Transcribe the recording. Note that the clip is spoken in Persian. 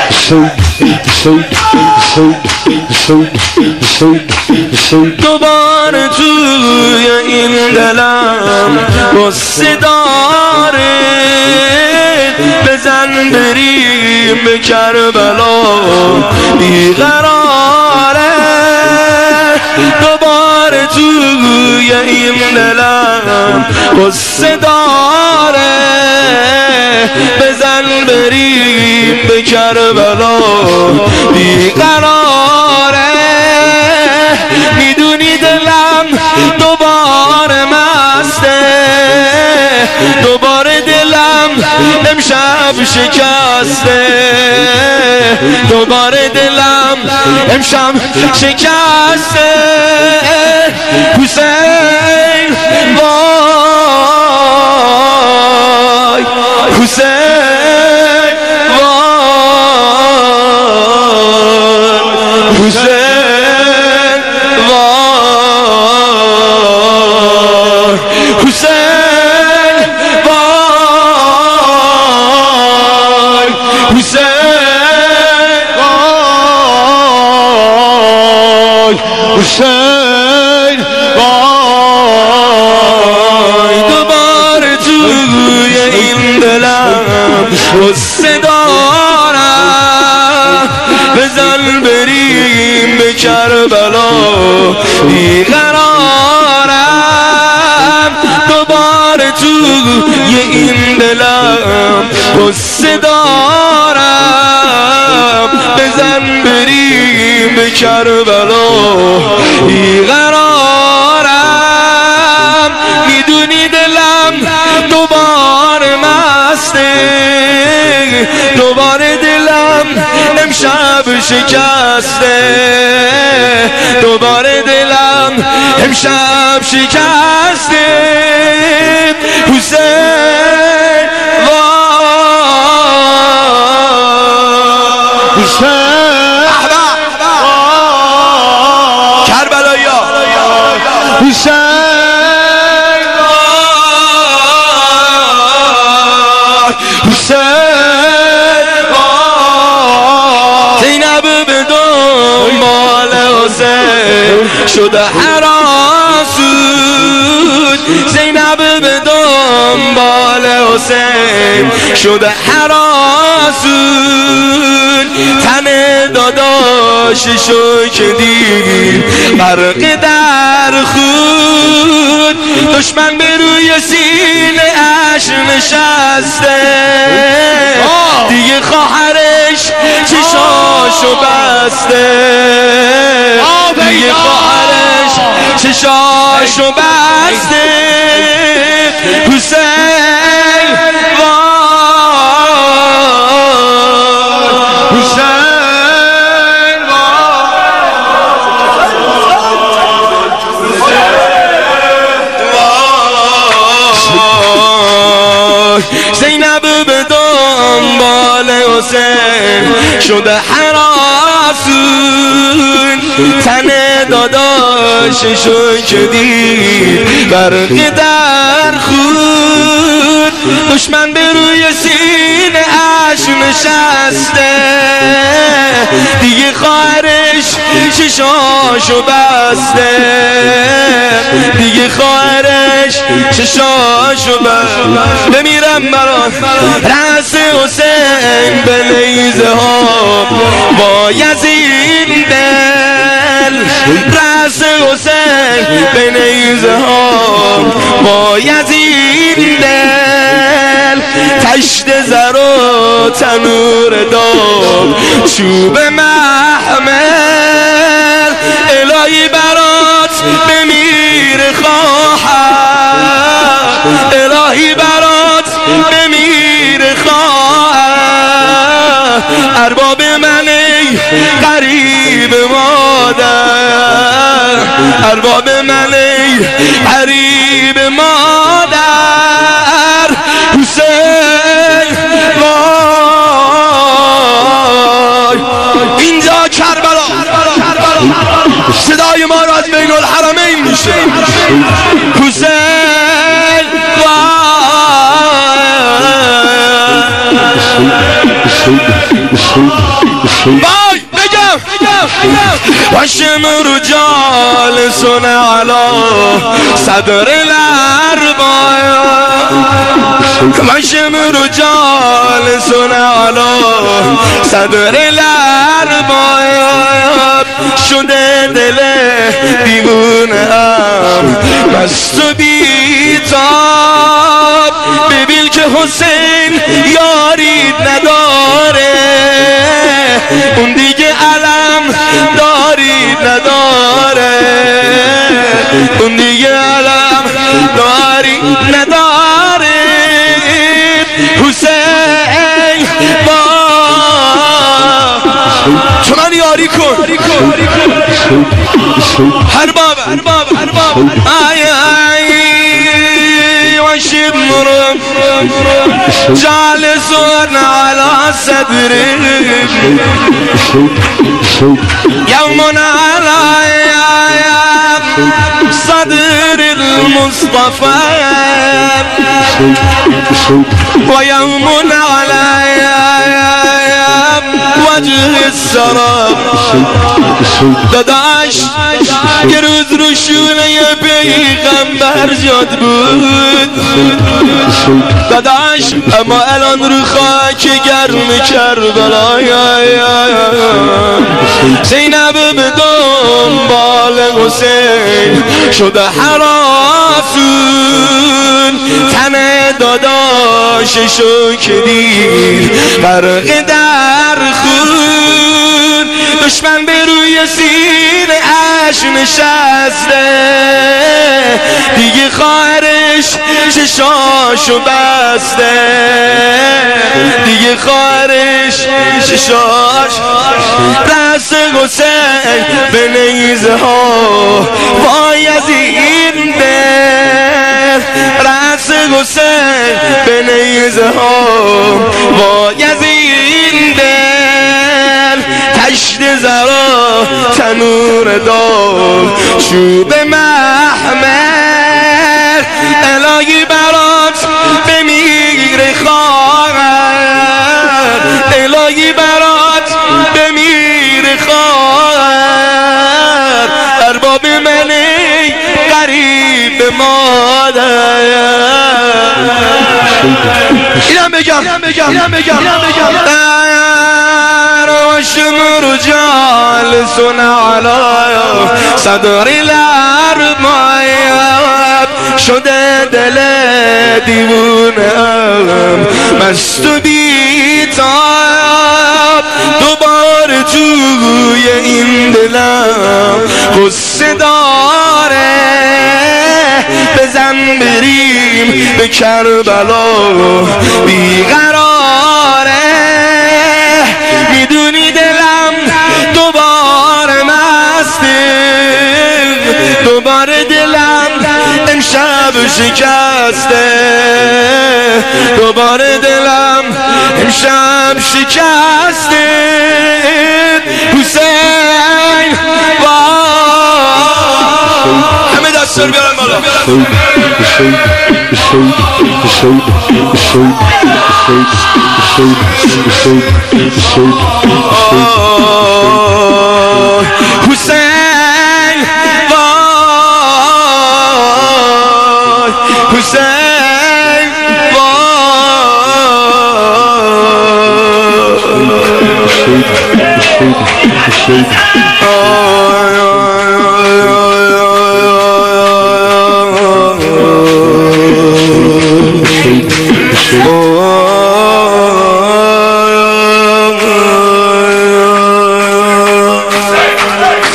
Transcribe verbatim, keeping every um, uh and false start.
دوباره توی این دلم غصه داره بزن بریم به کربلا بیقراره دوباره توی این دلم غصه داره بزن بریم به کربلا بیقراره میدونی دلم دوباره مسته دوباره دلم امشب شکسته دوباره دلم امشب شکسته حسین وای حسین وای حسین وای حسین وای حسین وای حسین وای دوباره توی این دلم غصه دارم بزن بریم به کربلا بیقرارم دوباره توی این دلم غصه دارم بزن بریم به کربلا بیقرارم میدونی دلم دوباره مسته دوباره دلم امشب شکسته دوباره دلم امشب شکسته حسین وای حسین کربلایا حسین وای حسین وای زینب به دنبال حسین شده هراسود زینب به دنبال حسین شده هراسود تن داداششو که دید غرق در خود دشمن به روی سینه اش نشسته دیگه خواهرش چشاشو بسته دیگه خواهرش چشاشو بسته حسین وای حسین وای زینب به دنبال حسین شده هراسون تن داداششو که دید غرق در خود دشمن به روی سینه اش نشسته دیگه خواهرش چشاشو بسته دیگه خواهرش چشاشو بسته بمیرم برات رأس حسین به نیزه ها با یزین دل رأس حسین به نیزه ها با یزین دل تشت زر و تنور دار چوب محمل الهی برات بمیر خواهم الهی برات بمیر خواهم ارباب من ای قریب مادر ارباب من ای قریب مادر حسین وای اینجا کربلا صدای ما را از بین الحرمین میشه حسین وای وای بگم وشمر جالسون علا صدر الاربایا وشمر جالسون علا صدر الاربایا شده دل دیوونم مست و بیتاب ببین که حسین یاری نداره اون دیگه علم داری نداره اون دیگه علم داری نداره حسین با تو من یاری کن هر باب هر باب هر باب آی آی وشمر جالسون على صدري يوم على صدر المصطفى ويوم على وجه السراب داداش که روز رو شونه پیغمبر جاد بود داداش اما الان رو خاک گرم کربلا زینب به دنبال حسین شده حراسون تن داداششو که دید غرق در خون دشمن به روی سینه اش نشسته دیگه خواهرش چشاشو بسته دیگه خواهرش چشاش رس حسین به نیزه ها وای از این دل رس حسین به نیزه ها وای از این دل تشت زرا تنور دار چوب محمل الهی برات بمیر خواهر الهی برات بمیر خواهر ارباب منی قریب مادر اینم بگم اینم بگم وشمر جالسون على صدر الاربایا شده دل دیوونم مست و بیتاب دوباره توی این دلم قصه داره بزن بریم به کربلا بیقراره میدونی دلم دوباره مسته دوباره دلم امشب شکسته دوباره دلم امشب شکسته حسین با همه دستور بیارن بالا حسین وای حسین وای